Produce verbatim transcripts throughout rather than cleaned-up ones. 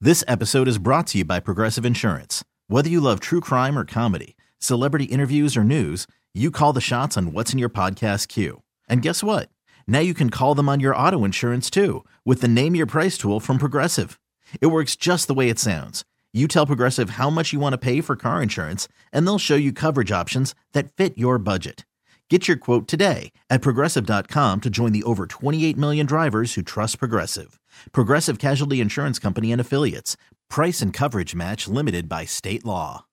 This episode is brought to you by Progressive Insurance. Whether you love true crime or comedy, celebrity interviews or news, you call the shots on what's in your podcast queue. And guess what? Now you can call them on your auto insurance too with the Name Your Price tool from Progressive. It works just the way it sounds. You tell Progressive how much you want to pay for car insurance, and they'll show you coverage options that fit your budget. Get your quote today at Progressive dot com to join the over twenty-eight million drivers who trust Progressive. Progressive Casualty Insurance Company and Affiliates. Price and coverage match limited by state law.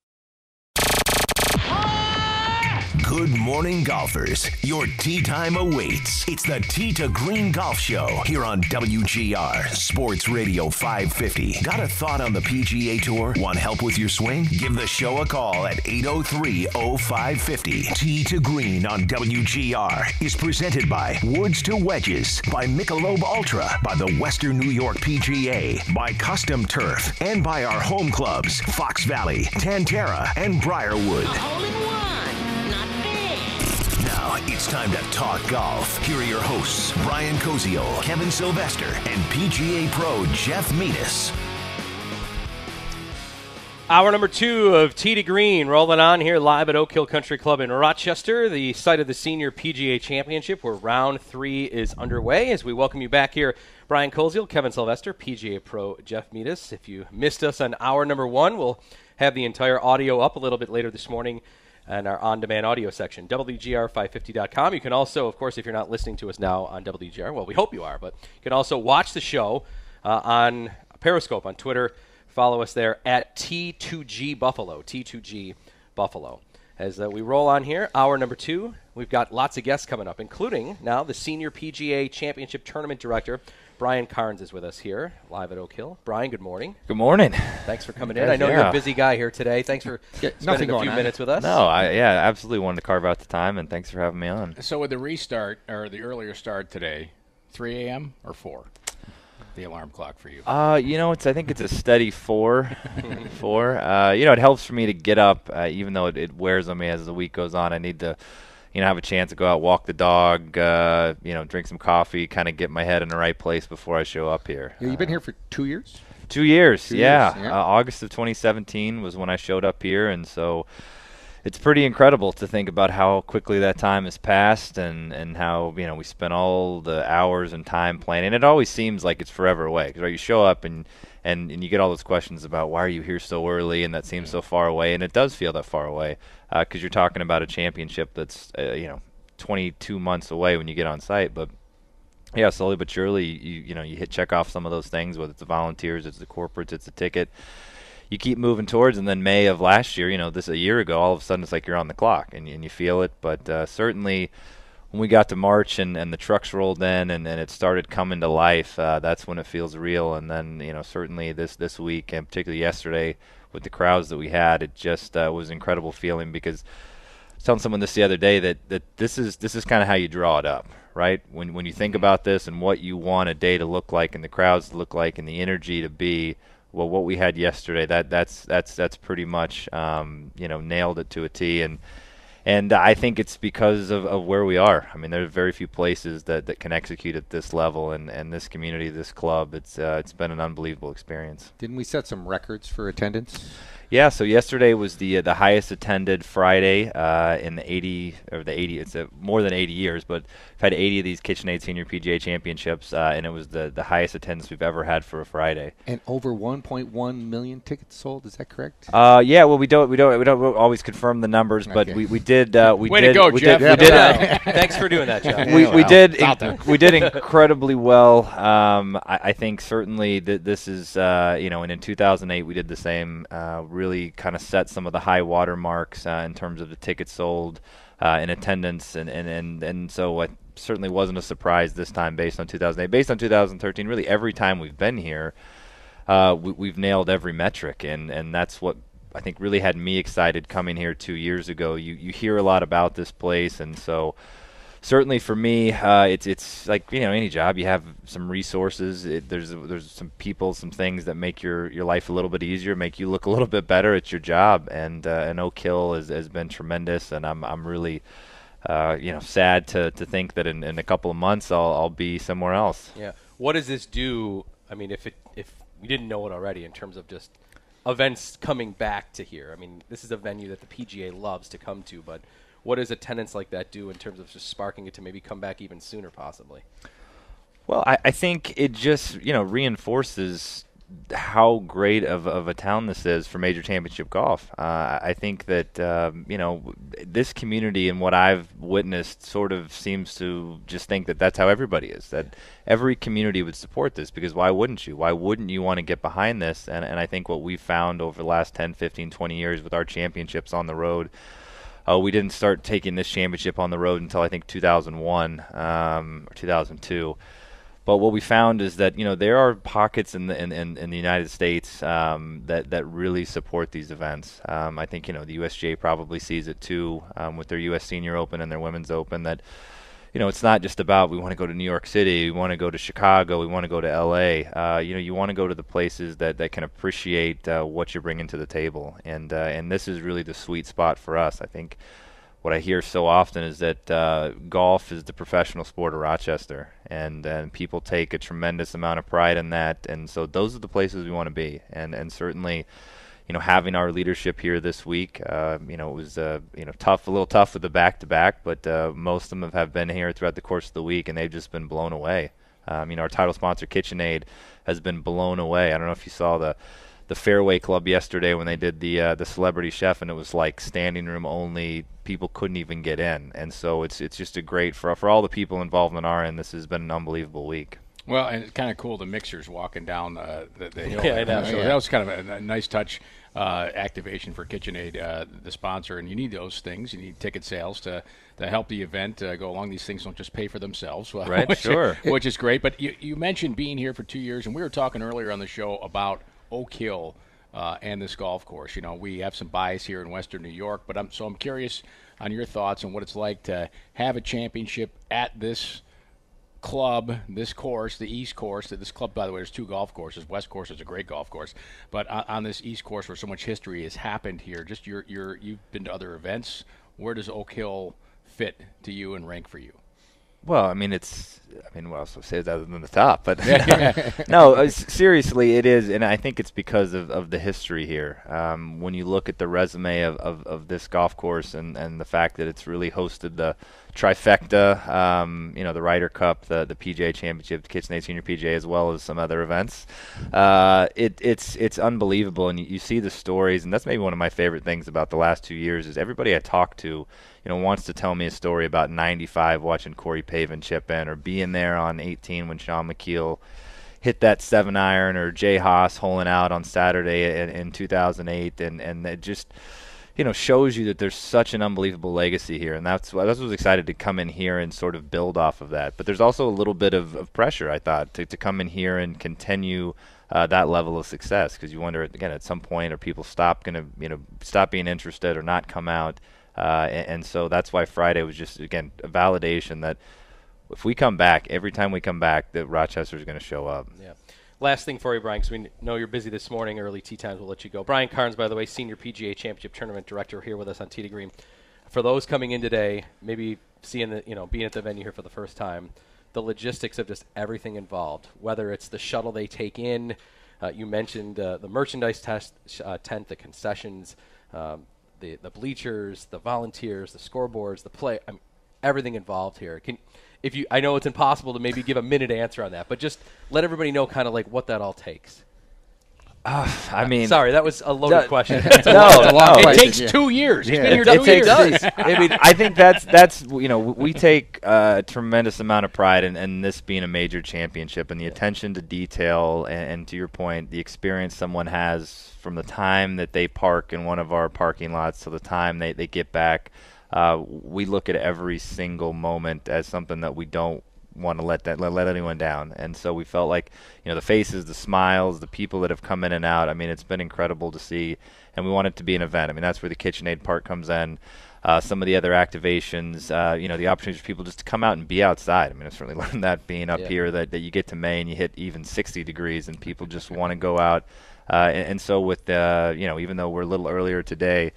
Good morning, golfers. Your tee time awaits. It's the Tee to Green Golf Show here on W G R Sports Radio five fifty. Got a thought on the P G A Tour? Want help with your swing? Give the show a call at eight oh three oh five five oh. Tee to Green on W G R is presented by Woods to Wedges, by Michelob Ultra, by the Western New York P G A, by Custom Turf, and by our home clubs, Fox Valley, Tantera, and Briarwood. Now it's time to talk golf. Here are your hosts, Brian Koziol, Kevin Sylvester, and P G A Pro Jeff Metis. Hour number two of Tee to Green rolling on here live at Oak Hill Country Club in Rochester, the site of the Senior P G A Championship, where round three is underway. As we welcome you back here, Brian Koziol, Kevin Sylvester, P G A Pro Jeff Metis. If you missed us on hour number one, we'll have the entire audio up a little bit later this morning and our on-demand audio section, W G R five fifty dot com. You can also, of course, if you're not listening to us now on W G R, well, we hope you are, but you can also watch the show uh, on Periscope, on Twitter. Follow us there at T two G Buffalo, T two G Buffalo. As uh, we roll on here, hour number two, we've got lots of guests coming up, including now the Senior P G A Championship Tournament Director, Brian Carnes, is with us here, live at Oak Hill. Brian, good morning. Good morning. Thanks for coming in. I know yeah. you're a busy guy here today. Thanks for yeah, spending a few minutes with us. No, I yeah, absolutely wanted to carve out the time, and thanks for having me on. So with the restart, or the earlier start today, three a.m. or four? The alarm clock for you? Uh, you know, it's I think it's a steady four. four. Uh, you know, it helps for me to get up, uh, even though it, it wears on me as the week goes on. I need to, you know, have a chance to go out, walk the dog, uh, you know, drink some coffee, kind of get my head in the right place before I show up here. You've been here for two years? Two years, two yeah. Years, yeah. Uh, August of twenty seventeen was when I showed up here, and so it's pretty incredible to think about how quickly that time has passed, and, and how, you know, we spent all the hours and time planning. It always seems like it's forever away, because right, you show up and, and, and you get all those questions about why are you here so early, and that seems so far away, and it does feel that far away, because uh, you're talking about a championship that's, uh, you know, twenty-two months away when you get on site. But yeah, slowly but surely, you you know, you hit check off some of those things, whether it's the volunteers, it's the corporates, it's the ticket. You keep moving towards, and then May of last year, you know, this a year ago, all of a sudden it's like you're on the clock, and, and you feel it. But uh, certainly when we got to March and, and the trucks rolled in and, and it started coming to life, uh, that's when it feels real. And then, you know, certainly this, this week, and particularly yesterday with the crowds that we had, it just uh, was an incredible feeling, because I was telling someone this the other day that, that this is this is kind of how you draw it up, right? When, when you think about this and what you want a day to look like and the crowds to look like and the energy to be, well, what we had yesterday, that that's that's that's pretty much um, you know, nailed it to a T, and and I think it's because of, of where we are. I mean, there are very few places that, that can execute at this level, and, and this community, this club, it's uh, it's been an unbelievable experience. Didn't we set some records for attendance? Yeah, so yesterday was the uh, the highest attended Friday uh, in the eighty or the eighty. It's uh, more than eighty years, but we've had eighty of these KitchenAid Senior P G A Championships, uh, and it was the, the highest attendance we've ever had for a Friday. And over one point one million tickets sold. Is that correct? Uh, yeah. Well, we don't we don't we don't always confirm the numbers, but okay. we, we did uh, we Way did to go, we Jeff. did, we did uh, Thanks for doing that, Jeff. we, Yeah, we well, did it's out there. we did incredibly well. Um, I, I think certainly that this is uh, you know, and in two thousand eight we did the same. Uh, really kind of set some of the high water marks uh, in terms of the tickets sold, uh, in attendance, and and and, and so it certainly wasn't a surprise this time based on two thousand eight. Based on two thousand thirteen, really every time we've been here, uh, we, we've nailed every metric, and and that's what I think really had me excited coming here two years ago. You you hear a lot about this place, and so certainly for me, uh, it's it's like, you know, any job, you have some resources. It, there's there's some people, some things that make your, your life a little bit easier, make you look a little bit better at your job. And uh, and Oak Hill has, has been tremendous, and I'm I'm really uh, you know, sad to, to think that in, in a couple of months I'll I'll be somewhere else. Yeah. What does this do? I mean, if it if we didn't know it already in terms of just events coming back to here? I mean, this is a venue that the P G A loves to come to, but what does attendance like that do in terms of just sparking it to maybe come back even sooner, possibly? Well, I, I think it just, you know, reinforces how great of, of a town this is for major championship golf. Uh, I think that, um, you know, this community and what I've witnessed sort of seems to just think that that's how everybody is, that every community would support this, because why wouldn't you? Why wouldn't you want to get behind this? And, and I think what we've found over the last ten, fifteen, twenty years with our championships on the road, uh, we didn't start taking this championship on the road until I think two thousand one um, or two thousand two. But what we found is that, you know, there are pockets in the in, in, in the United States um, that that really support these events. Um, I think, you know, the U S G A probably sees it too um, with their U S Senior Open and their Women's Open, that, you know, it's not just about we want to go to New York City, we want to go to Chicago, we want to go to L A. Uh, you know, you want to go to the places that, that can appreciate uh, what you're bringing to the table, and uh, and this is really the sweet spot for us. I think what I hear so often is that uh, golf is the professional sport of Rochester, and, and people take a tremendous amount of pride in that, and so those are the places we want to be. And and certainly, you know, having our leadership here this week, uh, you know, it was uh, you know tough, a little tough with the back-to-back, but uh, most of them have, have been here throughout the course of the week, and they've just been blown away. Um, you know, our title sponsor, KitchenAid, has been blown away. I don't know if you saw the the Fairway Club yesterday when they did the uh, the celebrity chef, and it was like standing room only. People couldn't even get in, and so it's it's just a great for for all the people involved on our end. This has been an unbelievable week. Well, and it's kind of cool, the mixers walking down uh, the, the hill. Yeah, I know, So yeah. that was kind of a, a nice touch uh, activation for KitchenAid, uh, the sponsor. And you need those things. You need ticket sales to, to help the event uh, go along. These things don't just pay for themselves. Well, Right, which, sure. Which is great. But you, you mentioned being here for two years, and we were talking earlier on the show about Oak Hill uh, and this golf course. You know, we have some bias here in Western New York, but I'm so I'm curious on your thoughts on what it's like to have a championship at this club, this course, the East course. This club, by the way, there's two golf courses. West course is a great golf course, but on, on this East course where so much history has happened here, just your your you've been to other events. Where does Oak Hill fit to you and rank for you? Well, I mean, it's, I mean, what else to say other than the top? But no, uh, s- seriously, it is, and I think it's because of, of the history here. Um, when you look at the resume of, of, of this golf course and, and the fact that it's really hosted the trifecta, um, you know, the Ryder Cup, the, the P G A Championship, the KitchenAid Senior P G A, as well as some other events, uh, it, it's it's unbelievable, and you, you see the stories, and that's maybe one of my favorite things about the last two years is everybody I talk to, you know, wants to tell me a story about ninety-five watching Corey Pavin chip in, or being there on eighteen when Sean McKeel hit that seven iron, or Jay Haas holing out on Saturday in, in two thousand eight, and, and it just, you know, shows you that there's such an unbelievable legacy here, and that's why I was excited to come in here and sort of build off of that. But there's also a little bit of, of pressure, I thought, to, to come in here and continue uh, that level of success, because you wonder, again, at some point, are people stop going to, you know, stop being interested or not come out? Uh, and, and so that's why Friday was just, again, a validation that if we come back, every time we come back, that Rochester is going to show up. Yeah. Last thing for you, Brian, because we know you're busy this morning, early tee times, we'll let you go. Brian Carnes, by the way, Senior P G A Championship Tournament Director, here with us on Tee to Green. For those coming in today, maybe seeing the, you know, being at the venue here for the first time, the logistics of just everything involved, whether it's the shuttle they take in, uh, you mentioned uh, the merchandise test, uh, tent, the concessions, um, the the bleachers, the volunteers, the scoreboards, the play, I mean, everything involved here. Can If you, I know it's impossible to maybe give a minute answer on that, but just let everybody know kind of like what that all takes. Uh, I mean, sorry, that was a loaded that, question. no, no, It takes two years. He's been here it, two it years. takes, I mean, I think that's that's you know we take a tremendous amount of pride in, in this being a major championship, and the attention to detail, and, and to your point, the experience someone has from the time that they park in one of our parking lots to the time they, they get back. Uh, we look at every single moment as something that we don't want to let that let, let anyone down, and so we felt like, you know, the faces, the smiles, the people that have come in and out. I mean, it's been incredible to see, and we want it to be an event. I mean, that's where the KitchenAid part comes in. Uh, some of the other activations, uh, you know, the opportunity for people just to come out and be outside. I mean, I've certainly learned that being up yeah. here, that, that you get to May and you hit even sixty degrees, and people just want to go out. Uh, and, and so with, uh, you know, even though we're a little earlier today,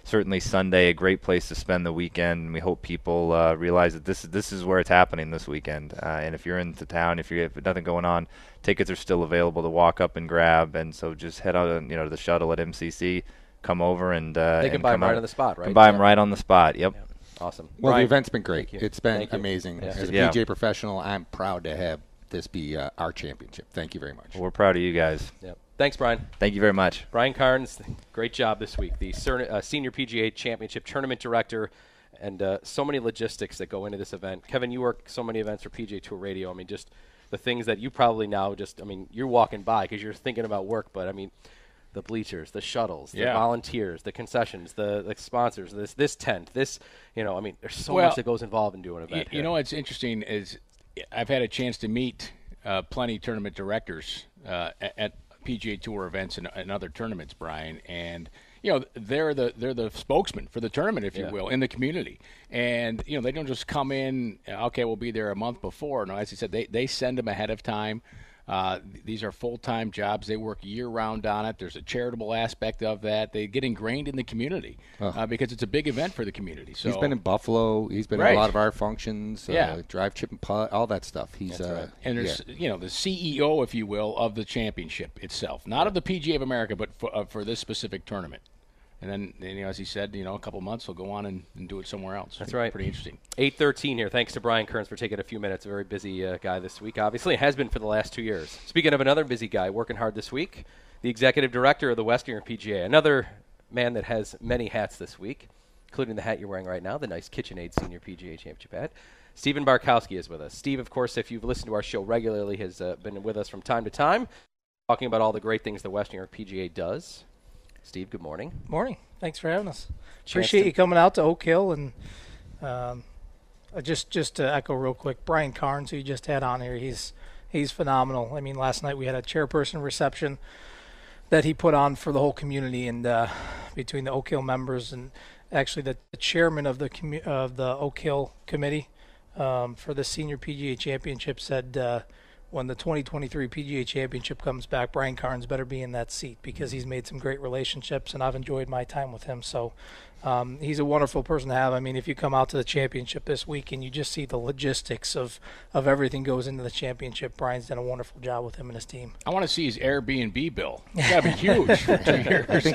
certainly Sunday, a great place to spend the weekend. We hope people uh, realize that this is this is where it's happening this weekend. Uh, and if you're into town, if you have nothing going on, tickets are still available to walk up and grab. And so just head out, you know, to the shuttle at M C C, come over and uh, they can and buy come them right out. on the spot, right? Can buy yeah. them right on the spot. Yep. Yeah. Awesome. Well, Brian, the event's been great. Thank you. It's been Thank you. amazing. Yeah. As a Yeah. P G A professional, I'm proud to have this be uh, our championship. Thank you very much. Well, we're proud of you guys. Yep. Thanks, Brian. Thank you very much. Brian Carnes, great job this week. The Cer- uh, Senior P G A Championship Tournament Director, and uh, so many logistics that go into this event. Kevin, you work so many events for P G A Tour Radio. I mean, just the things that you probably now just, I mean, you're walking by because you're thinking about work, but I mean, the bleachers, the shuttles, the Yeah. volunteers, the concessions, the, the sponsors, this this tent, this, you know, I mean, there's so Well, much that goes involved in doing an You, event. you here. know what's interesting is I've had a chance to meet uh, plenty tournament directors uh, at, at P G A Tour events and, and other tournaments, Brian, and you know they're the they're the spokesman for the tournament, if Yeah. you will, in the community. And you know they don't just come in. Okay, we'll be there a month before. No, as you said, they they send them ahead of time. Uh, th- these are full-time jobs. They work year-round on it. There's a charitable aspect of that. They get ingrained in the community uh, because it's a big event for the community. So He's been in Buffalo. He's been Right. in a lot of our functions. Yeah. Uh, drive, chip, and putt, all that stuff. He's That's uh, right. And there's, yeah. you know, the C E O, if you will, of the championship itself, not of the P G A of America, but for, uh, for this specific tournament. And then, you know, as he said, you know, a couple months he'll go on and, and do it somewhere else. That's right. Pretty interesting. eight thirteen here. Thanks to Brian Kearns for taking a few minutes. A very busy uh, guy this week. Obviously, has been for the last two years. Speaking of another busy guy working hard this week, the executive director of the Western P G A, another man that has many hats this week, including the hat you're wearing right now, the nice KitchenAid Senior P G A Championship hat. Stephen Barkowski is with us. Steve, of course, if you've listened to our show regularly, has uh, been with us from time to time, talking about all the great things the Western New York P G A does. Steve, good morning. Morning. Thanks for having us. Chance Appreciate to- you coming out to Oak Hill. And um, uh, just just to echo real quick, Brian Carnes, who you just had on here, he's he's phenomenal. I mean, last night we had a chairperson reception that he put on for the whole community, and uh, between the Oak Hill members and actually the, the chairman of the commu- of the Oak Hill committee um, for the Senior P G A Championship said uh, when the twenty twenty-three P G A Championship comes back, Brian Carnes better be in that seat because he's made some great relationships, and I've enjoyed my time with him. So um, he's a wonderful person to have. I mean, if you come out to the championship this week and you just see the logistics of, of everything goes into the championship, Brian's done a wonderful job with him and his team. I want to see his Airbnb bill. It's got to be huge for two years.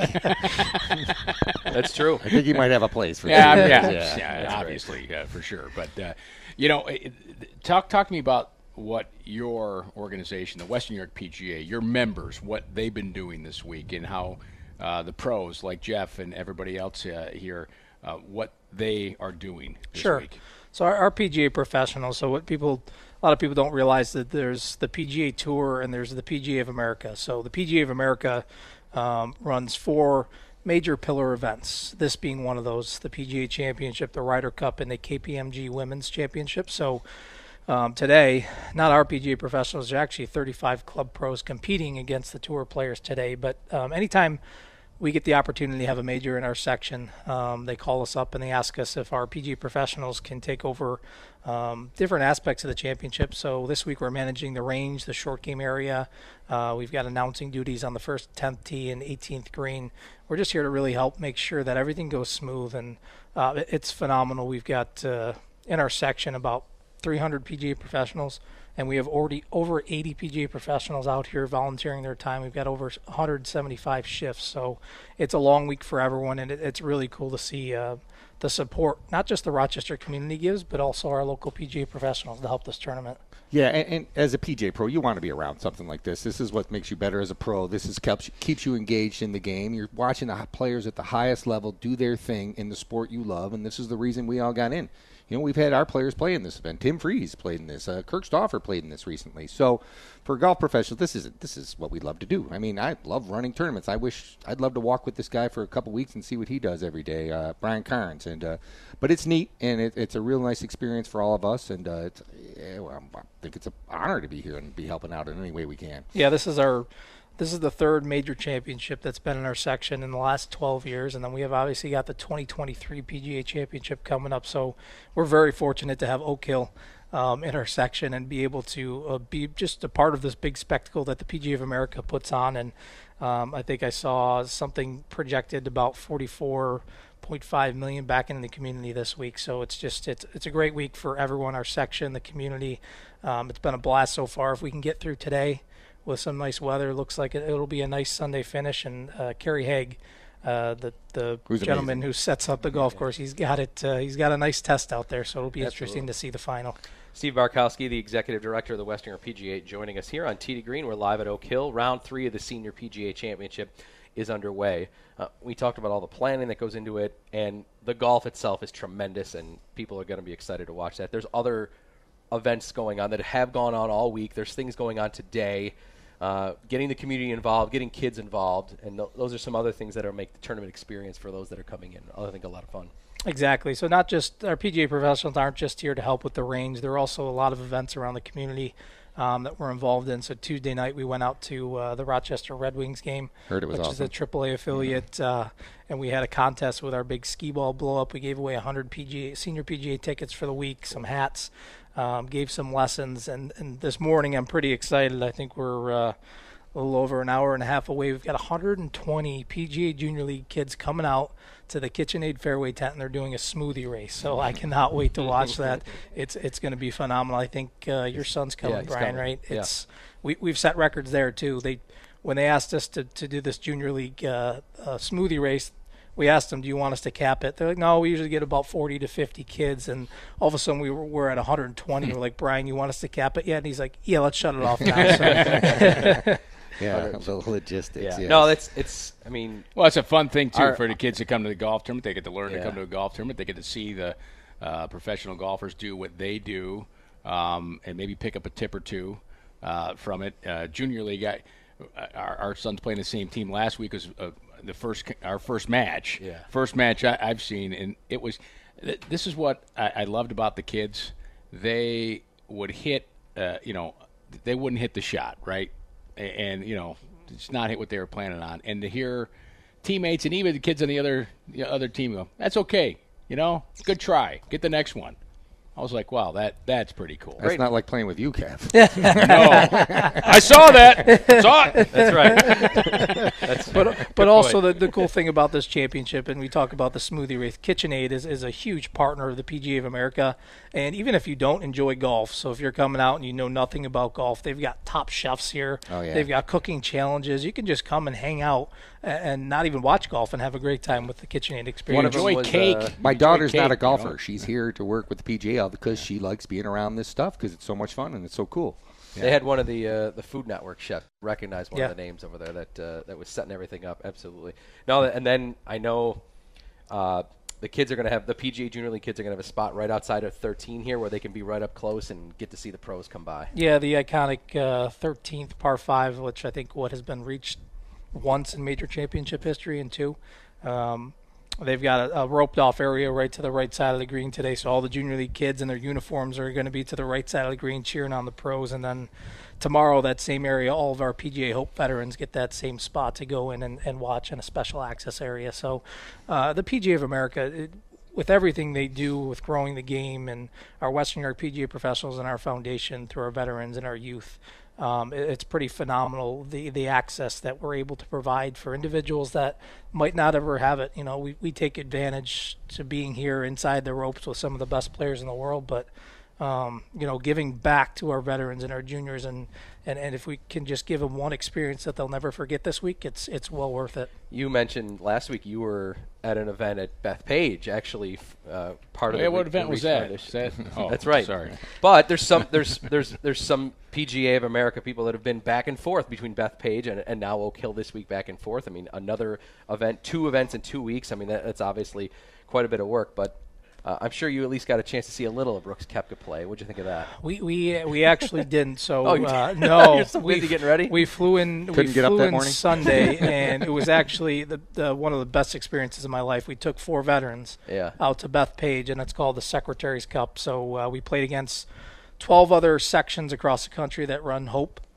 That's true. I think he might have a place for Yeah, that. yeah, yeah, yeah, obviously, uh, for sure. But uh, you know, it, it- talk talk to me about what your organization, the Western New York P G A, your members, what they've been doing this week, and how uh, the pros like Jeff and everybody else uh, here, uh, what they are doing this Sure. week. So our, our P G A professionals, so what people, a lot of people don't realize that there's the P G A Tour and there's the P G A of America. So the P G A of America um, runs four major pillar events, this being one of those, the P G A Championship, the Ryder Cup, and the K P M G Women's Championship. So um, today, not our P G A professionals, there are actually thirty-five club pros competing against the tour players today. But um, anytime we get the opportunity to have a major in our section, um, they call us up and they ask us if our P G A professionals can take over um, different aspects of the championship. So this week we're managing the range, the short game area. Uh, we've got announcing duties on the first tenth tee and eighteenth green. We're just here to really help make sure that everything goes smooth, and uh, it- it's phenomenal. We've got uh, in our section about three hundred P G A professionals, and we have already over eighty P G A professionals out here volunteering their time. We've got over one hundred seventy-five shifts, so it's a long week for everyone, and it, it's really cool to see uh, the support not just the Rochester community gives, but also our local P G A professionals to help this tournament. Yeah, and, and as a P G A pro, you want to be around something like this. This is what makes you better as a pro. This is keeps keeps you engaged in the game. You're watching the hi- players at the highest level do their thing in the sport you love, and this is the reason we all got in. You know, we've had our players play in this event. Tim Freeze played in this. Uh, Kirk Stauffer played in this recently. So, for golf professionals, this is this is what we love to do. I mean, I love running tournaments. I wish I'd love to walk with this guy for a couple weeks and see what he does every day, uh, Brian Carnes. And uh, but it's neat, and it, it's a real nice experience for all of us. And uh, it's, yeah, well, I think it's an honor to be here and be helping out in any way we can. Yeah, this is our this is the third major championship that's been in our section in the last twelve years, and then we have obviously got the twenty twenty-three P G A Championship coming up. So we're very fortunate to have Oak Hill um, in our section and be able to uh, be just a part of this big spectacle that the P G A of America puts on. And um, I think I saw something projected about forty-four point five million back into the community this week. So it's just it's it's a great week for everyone, our section, the community. Um, it's been a blast so far. If we can get through today with some nice weather, looks like it, it'll be a nice Sunday finish. And uh, Kerry Haig, uh, the the Who's gentleman amazing. who sets up the golf course, he's got it. Uh, he's got a nice test out there, so it'll be Absolutely. interesting to see the final. Steve Barkowski, the executive director of the Western P G A, joining us here on Tee to Green. We're live at Oak Hill. Round three of the Senior P G A Championship is underway. Uh, we talked about all the planning that goes into it, and the golf itself is tremendous, and people are going to be excited to watch that. There's other events going on that have gone on all week. There's things going on today, uh, getting the community involved, getting kids involved, and th- those are some other things that will make the tournament experience for those that are coming in, I think, a lot of fun. Exactly. So not just our P G A professionals aren't just here to help with the range. There are also a lot of events around the community um, that we're involved in. So Tuesday night we went out to uh, the Rochester Red Wings game, Heard it was which awesome. is the triple A affiliate, mm-hmm. uh, and we had a contest with our big skee ball blow up. We gave away one hundred P G A senior P G A tickets for the week, some hats, um, gave some lessons, and, and this morning I'm pretty excited. I think we're uh, a little over an hour and a half away. We've got one hundred twenty P G A Junior League kids coming out to the KitchenAid Fairway tent, and they're doing a smoothie race. So I cannot wait to watch that. It's it's going to be phenomenal. I think uh, your son's coming, yeah, Brian, coming. right? Yeah. It's we we've set records there too. They when they asked us to, to do this Junior League uh, uh, smoothie race, we asked them, "Do you want us to cap it?" They're like, "No, we usually get about forty to fifty kids." And all of a sudden we were we're at one hundred twenty. We're like, "Brian, you want us to cap it yet?" And he's like, "Yeah, let's shut it off now." So Yeah, the logistics. Yeah. Yes. No, that's it's. I mean, Well, it's a fun thing, too, Our- for the kids to come to the golf tournament. They get to learn Yeah. to come to a golf tournament. They get to see the uh, professional golfers do what they do, um, and maybe pick up a tip or two uh, from it. Uh, Junior League, I, our, our son's playing the same team. Last week was uh, the first our first match. Yeah. First match I, I've seen, and it was th- – this is what I, I loved about the kids. They would hit uh, – you know, they wouldn't hit the shot, right? And, and you know – it's not hit what they were planning on, and to hear teammates and even the kids on the other the other team go, "That's okay, you know, good try, get the next one." I was like, "Wow, that that's pretty cool." That's Great. not like playing with you, Kev. No, I saw that. Saw it. that's right. that's But but also the, the cool thing about this championship, and we talk about the smoothie race, KitchenAid is, is a huge partner of the P G A of America. And even if you don't enjoy golf, so if you're coming out and you know nothing about golf, they've got top chefs here. Oh, yeah. They've got cooking challenges. You can just come and hang out and, and not even watch golf and have a great time with the KitchenAid experience. of them Enjoy was, cake. uh, My Enjoy daughter's cake, not a you golfer. know? She's here to work with the P G A because she likes being around this stuff because it's so much fun and it's so cool. They had one of the uh, the Food Network chefs recognize one Yeah. of the names over there that uh, that was setting everything up. Absolutely. No, and then I know uh, the kids are going to have the P G A Junior League kids are going to have a spot right outside of thirteen here where they can be right up close and get to see the pros come by. Yeah, the iconic uh, thirteenth par five, which I think what has been reached once in major championship history, and two. Um, they've got a, a roped-off area right to the right side of the green today, so all the junior league kids in their uniforms are going to be to the right side of the green cheering on the pros, and then tomorrow that same area, all of our P G A Hope veterans get that same spot to go in and, and watch in a special access area. So uh, the P G A of America, it, with everything they do with growing the game and our Western New York P G A professionals and our foundation through our veterans and our youth, um, it, it's pretty phenomenal, the the access that we're able to provide for individuals that might not ever have it. You know, we, we take advantage to being here inside the ropes with some of the best players in the world, but Um, you know, giving back to our veterans and our juniors, and, and, and if we can just give them one experience that they'll never forget this week, it's it's well worth it. You mentioned last week you were at an event at Bethpage, actually uh, part of Yeah, the what Re- event the was Reach that? Foundation. Is that- oh, That's right. sorry. But there's some there's there's there's some P G A of America people that have been back and forth between Bethpage and, and now Oak Hill this week, back and forth. I mean, another event, two events in two weeks. I mean, that, that's obviously quite a bit of work, but. Uh, I'm sure you at least got a chance to see a little of Brooks Koepka play. What'd you think of that? We we we actually didn't. So Oh, you uh, did? no, You're so busy we getting ready? We flew in. Couldn't we get up flew that in morning? Sunday, and it was actually the, the one of the best experiences of my life. We took four veterans Yeah. out to Bethpage, and it's called the Secretary's Cup. So uh, we played against twelve other sections across the country that run Hope.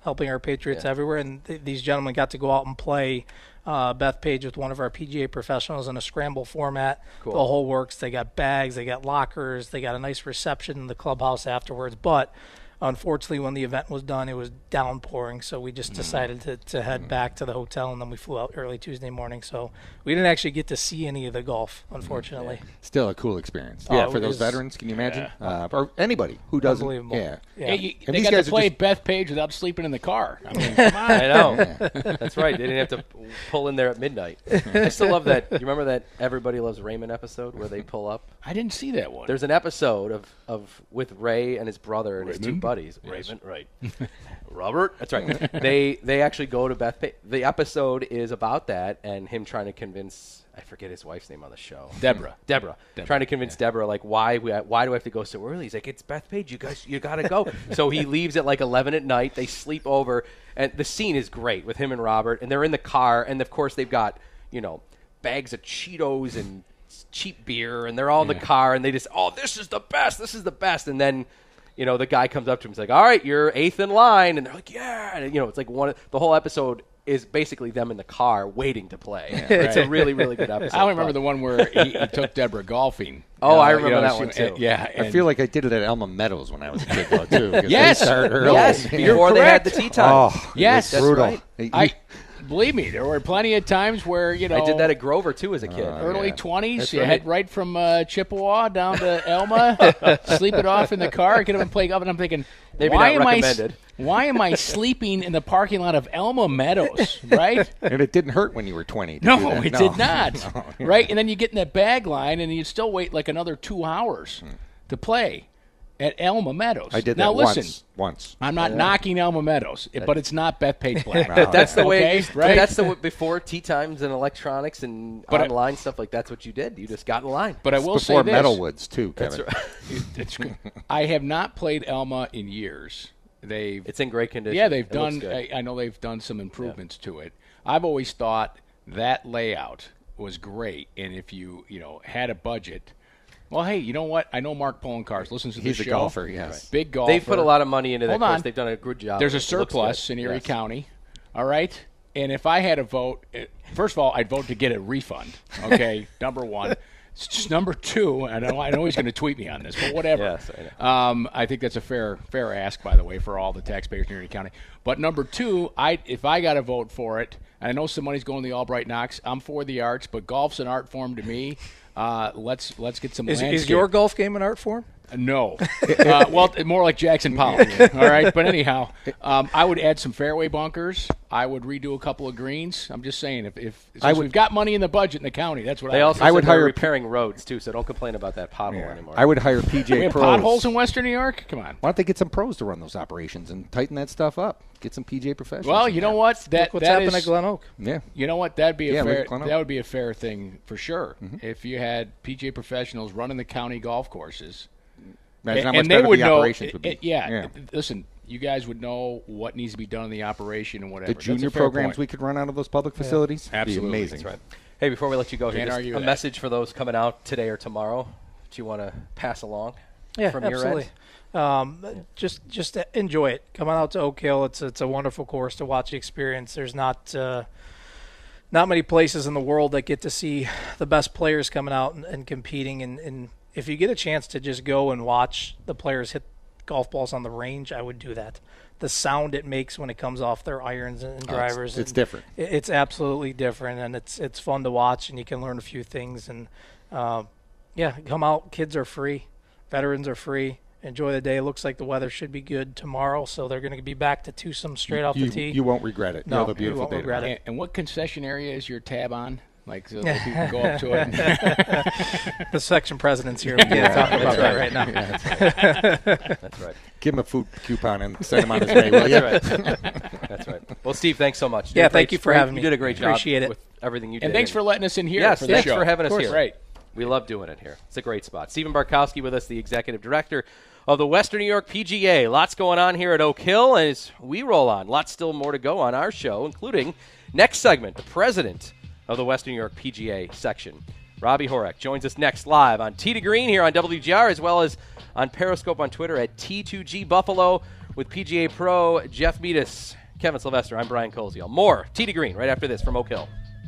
helping our Patriots Yeah. everywhere. And th- these gentlemen got to go out and play uh, Bethpage with one of our P G A professionals in a scramble format. Cool. The whole works. They got bags, they got lockers, they got a nice reception in the clubhouse afterwards. But unfortunately, when the event was done, it was downpouring, so we just decided to, to head back to the hotel, and then we flew out early Tuesday morning. So we didn't actually get to see any of the golf, unfortunately. Still a cool experience. Oh, yeah, it for those was- veterans, can you imagine? Uh, or anybody who doesn't. Unbelievable. Yeah. Yeah. Hey, you, And they these got guys to are play just- Bethpage without sleeping in the car. I mean, come on. I know. That's right. They didn't have to pull in there at midnight. I still love that. You remember that Everybody Loves Raymond episode where they pull up? I didn't see that one. There's an episode of, of with Ray and his brother and his two Raymond? buddies. Raymond, right. Robert? That's right. they they actually go to Bethpage. The episode is about that and him trying to convince, I forget his wife's name on the show. Deborah. Deborah. Deborah, Trying to convince Deborah, like, why we, why do I have to go so early? He's like, it's Bethpage. You guys, you got to go. So he leaves at like eleven at night. They sleep over. And the scene is great with him and Robert. And they're in the car. And, of course, they've got, you know, bags of Cheetos and cheap beer. And they're all in the car. And they just, oh, this is the best. This is the best. And then, you know, the guy comes up to him. He's like, all right, you're eighth in line. And they're like, yeah. And, you know, it's like one of, the whole episode is basically them in the car waiting to play. It's a really, really good episode. I remember but- the one where he, he took Deborah golfing. Oh, I Uh, remember you know, that she- one, too. uh, yeah. I and- feel like I did it at Elma Meadows when I was a kid, though, too. because Yes! they start early. Yes, You're before they had the correct. tea time. Oh, Yes. it was brutal. That's You- I believe me, there were plenty of times where you know I did that at Grover too as a kid. early yeah. twenties. That's You right. head right from uh, Chippewa down to Elma, sleep it off in the car, get up and play golf. And I'm thinking, Maybe why not am I? recommended. Why am I sleeping in the parking lot of Elma Meadows? Right? and it didn't hurt when you were twenty. to No, do that. it No. did not. No, yeah. Right? And then you get in that bag line, and you still wait like another two hours to play at Elma Meadows. I did now, that listen, once. Once. I'm not knocking Elma Meadows, but it's not Bethpage Black. No. That's the way. Okay, It used, right? That's the w- before tea times and electronics and But I- online stuff like that's what you did. You just got in line. But I It's will say before this. Metalwoods, too, Kevin. That's right. It's good. I have not played Elma in years. They've It's in great condition. yeah, they've It looks done. good. I, I know they've done some improvements to it. I've always thought that layout was great, and if you you know had a budget, well, hey, you know what? I know Mark Pollencars listens to He's this a show. golfer, yes. Big golfer. They've put a lot of money into that Hold course. on. They've done a good job. There's a It looks surplus good. in Erie Yes. County. All right. And if I had a vote, eh, first of all, I'd vote to get a refund. Okay, number one. S- Number two, and I know, I know he's going to tweet me on this, but whatever. Yes, I know. Um, I think that's a fair fair ask, by the way, for all the taxpayers in Erie County. But number two, I if I got to vote for it, and I know some money's going to the Albright Knox, I'm for the arts, but golf's an art form to me. Uh, let's let's get some Is, landscape. is your golf game an art form? No. uh, well, t- more like Jackson Pollock. All right. But anyhow, um, I would add some fairway bunkers. I would redo a couple of greens. I'm just saying, if, if since I would- we've got money in the budget in the county, that's what They I also would. I said would they're hire- repairing roads too, so don't complain about that pothole anymore. I would hire P J We have pros. potholes in Western New York? Come on. Why don't they get some pros to run those operations and tighten that stuff up? Get some P J professionals. Well, in you know there. what? That Look what's that happened is- at Glen Oak. Yeah. You know what? That'd be a Yeah, fair. Lake Glen Oak. That would be a fair thing for sure. If you had P G A professionals running the county golf courses, Imagine how and, much and they better would the know. operations would be. it- yeah, Listen, you guys would know what needs to be done in the operation and whatever. The That's a junior fair programs point. we could run out of those public facilities. It'd Absolutely. be amazing. That's right. Hey, before we let you go, here, Can't just argue a with that. message for those coming out today or tomorrow that you want to pass along. Yeah, from your absolutely. end? Um, just just enjoy it. Coming out to Oak Hill, it's it's a wonderful course to watch the experience. There's not uh, not many places in the world that get to see the best players coming out and, and competing. And, and if you get a chance to just go and watch the players hit golf balls on the range, I would do that. The sound it makes when it comes off their irons and Oh, it's- drivers, it's and different. it- It's absolutely different, and it's it's fun to watch, and you can learn a few things. And uh, yeah, come out. Kids are free, veterans are free. Enjoy the day. It looks like the weather should be good tomorrow, so they're going to be back to Twosome straight off you, the tee. you won't regret it. No, You'll have a you beautiful won't day. regret tomorrow. it. And, and what concession area is your tab on? Like, so that people can go up to it. The section president's here. We can't talk about that right now. That's right. Give him a food coupon and send him on his way, will you? That's right. That's right. Well, Steve, thanks so much. Yeah, Did a thank great- you for great- having me. You did a great job Appreciate it. with everything you did. And thanks for letting us in here Yes, for the thanks show. for having us Of course. here. Right. We love doing it here. It's a great spot. Stephen Barkowski with us, the executive director of the Western New York P G A. Lots going on here at Oak Hill as we roll on. Lots still more to go on our show, including next segment, the president of the Western New York P G A section. Robbie Horek joins us next live on Tee to Green here on W G R, as well as on Periscope on Twitter at T two G Buffalo. with P G A Pro Jeff Metis, Kevin Sylvester. I'm Brian Koziel. More Tee to Green right after this from Oak Hill.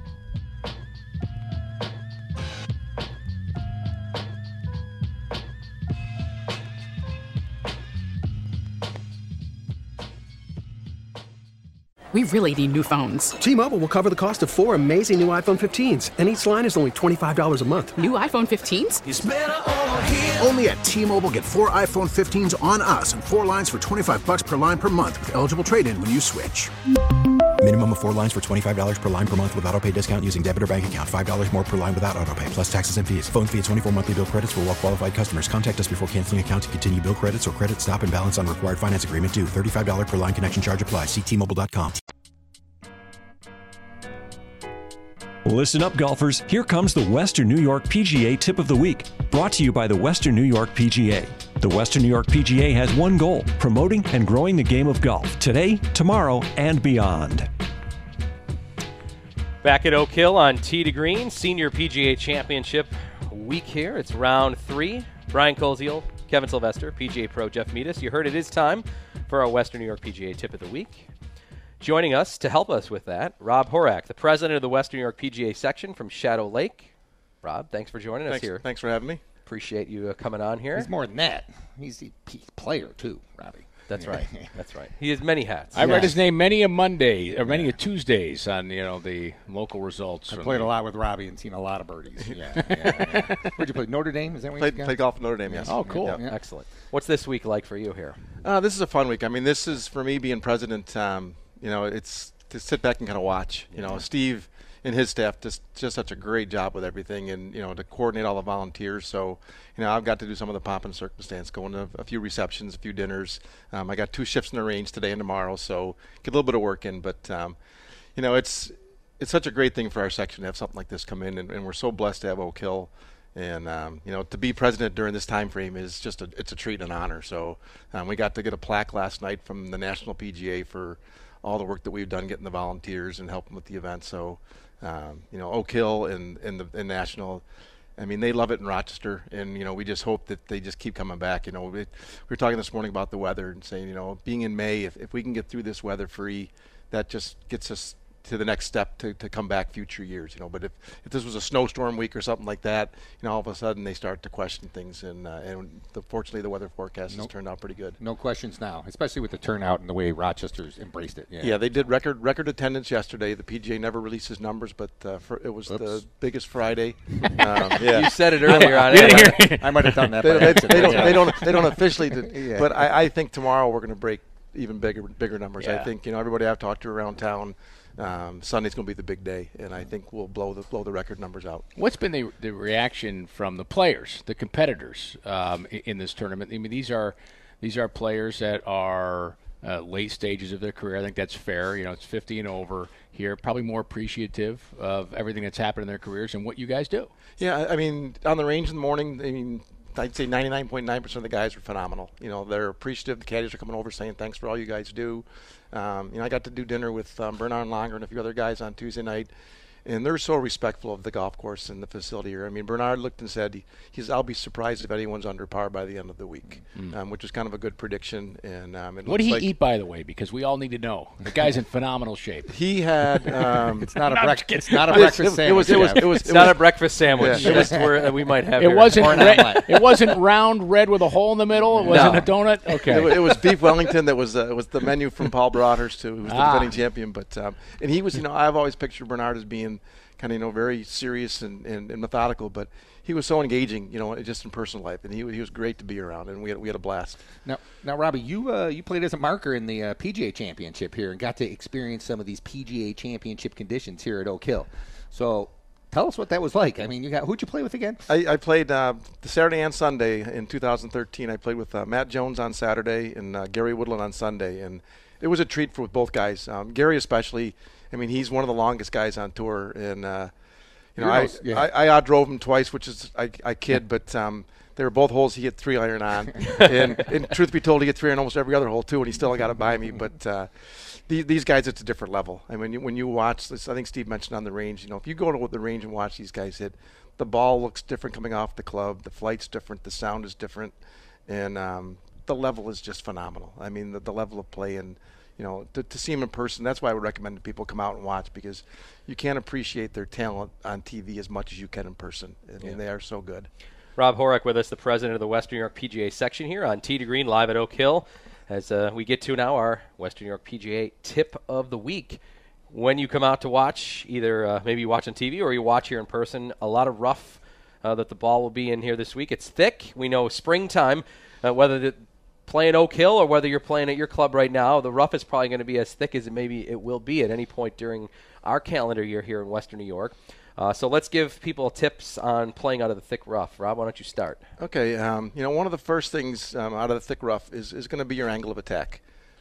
We really need new phones. T-Mobile will cover the cost of four amazing new iPhone fifteens, and each line is only twenty-five dollars a month. New iPhone fifteens? It's better over here. Only at T-Mobile, get four iPhone fifteens on us and four lines for twenty-five dollars per line per month with eligible trade-in when you switch. Minimum of four lines for twenty-five dollars per line per month with autopay discount using debit or bank account. five dollars more per line without autopay, plus taxes and fees. Phone fee at twenty-four monthly bill credits for well-qualified customers. Contact us before canceling account to continue bill credits or credit stop and balance on required finance agreement due. thirty-five dollars per line connection charge applies. See T Mobile dot com. Listen up, golfers. Here comes the Western New York P G A Tip of the Week, brought to you by the Western New York P G A. The Western New York P G A has one goal: promoting and growing the game of golf today, tomorrow, and beyond. Back at Oak Hill on Tee to Green, Senior P G A Championship week here. It's round three. Brian Koziel, Kevin Sylvester, P G A Pro Jeff Metis. You heard it is time for our Western New York P G A Tip of the Week. Joining us to help us with that, Rob Horak, the president of the Western New York P G A section from Shadow Lake. Rob, thanks for joining thanks, us here. Thanks for having me. Appreciate you uh, coming on here. He's more than that. He's the player, too, Robbie. That's right. That's right. He has many hats. I yeah. read his name many a Monday, or many a Tuesdays on you know the local results. I played the, a lot with Robbie and seen a lot of birdies. Yeah, yeah, yeah. Where'd you play? Notre Dame? Is that where played, you got? Played golf at Notre Dame, yes. Oh, cool. Yeah. Yeah. Excellent. What's this week like for you here? Uh, this is a fun week. I mean, this is, for me, being president, um, you know, it's to sit back and kind of watch. You know, Steve and his staff just just such a great job with everything, and you know, to coordinate all the volunteers. So, you know, I've got to do some of the pomp and circumstance, going to a few receptions, a few dinners. Um, I got two shifts in the range today and tomorrow, so get a little bit of work in. But um, you know, it's it's such a great thing for our section to have something like this come in, and, and we're so blessed to have Oak Hill. And um, you know, to be president during this time frame is just a it's a treat and honor. So um, we got to get a plaque last night from the National P G A for all the work that we've done getting the volunteers and helping with the event. So um, you know, Oak Hill and and the and National, I mean, they love it in Rochester, and you know, we just hope that they just keep coming back. You know, we, we were talking this morning about the weather and saying, you know, being in May, if if we can get through this weather free, that just gets us to the next step to, to come back future years, you know. But if, if this was a snowstorm week or something like that, you know, all of a sudden they start to question things, and uh, and the, fortunately the weather forecast nope. has turned out pretty good. No questions now, especially with the turnout and the way Rochester's embraced it. Yeah, yeah they did record record attendance yesterday. The P G A never releases numbers, but uh, for, it was Oops. the biggest Friday. um, yeah. You said it earlier on it. I might have done that. They, by they, accident. they don't. Yeah. They don't. They don't officially. Do, Yeah. But I, I think tomorrow we're going to break even bigger bigger numbers. Yeah. I think, you know, everybody I've talked to around town, um, Sunday's going to be the big day, and I think we'll blow the blow the record numbers out. What's been the the reaction from the players, the competitors um, in, in this tournament? I mean, these are these are players that are uh, late stages of their career. I think that's fair. You know, it's fifty and over here, probably more appreciative of everything that's happened in their careers and what you guys do. Yeah, I mean, on the range in the morning, I mean, I'd say ninety-nine point nine percent of the guys are phenomenal. You know, they're appreciative. The caddies are coming over saying thanks for all you guys do. Um, you know, I got to do dinner with um, Bernard Langer and a few other guys on Tuesday night, and they're so respectful of the golf course and the facility here. I mean, Bernard looked and said, he, he's, I'll be surprised if anyone's under par by the end of the week, mm. um, which is kind of a good prediction. And um, it what did he like eat, by the way? Because we all need to know. The guy's in phenomenal shape. He had. Um, it's not a no, breakfast. It's not a breakfast it, it, was. sandwich. It was. It was. It's it not was, a breakfast sandwich. Yeah. Just where we might have. It here. wasn't. Red, it wasn't round red with a hole in the middle. It wasn't No. a donut. Okay. It, it was beef Wellington. That was uh, was the menu from Paul Broadhurst, who was the Ah. defending champion. But um, and he was. You know, I've always pictured Bernard as being kind of, you know, very serious and, and, and methodical, but he was so engaging, you know, just in personal life, and he he was great to be around, and we had we had a blast. Now, now, Robbie, you uh, you played as a marker in the uh, P G A Championship here and got to experience some of these P G A Championship conditions here at Oak Hill. So, tell us what that was like. I mean, you got who'd you play with again? I, I played uh, the Saturday and Sunday in two thousand thirteen. I played with uh, Matt Jones on Saturday and uh, Gary Woodland on Sunday, and it was a treat for both guys. Um, Gary especially. I mean, he's one of the longest guys on tour, and uh, you know, I, yeah. I I outdrove him twice, which is I, I kid, but um, they were both holes he hit three iron on, and, and truth be told, he hit three iron almost every other hole too, and he still got it by me. But uh, these, these guys, it's a different level. I mean, you, when you watch this, I think Steve mentioned on the range. You know, if you go to the range and watch these guys hit, the ball looks different coming off the club, the flight's different, the sound is different, and um, the level is just phenomenal. I mean, the, the level of play and, you know, to, to see them in person, that's why I would recommend that people come out and watch, because you can't appreciate their talent on T V as much as you can in person. I mean, yeah. they are so good. Rob Horak with us, the president of the Western New York P G A section here on Tee to Green live at Oak Hill, as uh, we get to now our Western New York P G A tip of the week. When you come out to watch, either uh, maybe you watch on T V or you watch here in person, a lot of rough uh, that the ball will be in here this week. It's thick. We know springtime, uh, whether the playing Oak Hill or whether you're playing at your club right now, the rough is probably going to be as thick as it maybe it will be at any point during our calendar year here in Western New York. Uh, so let's give people tips on playing out of the thick rough. Rob, why don't you start? Okay. Um, you know, one of the first things um, out of the thick rough is, is going to be your angle of attack.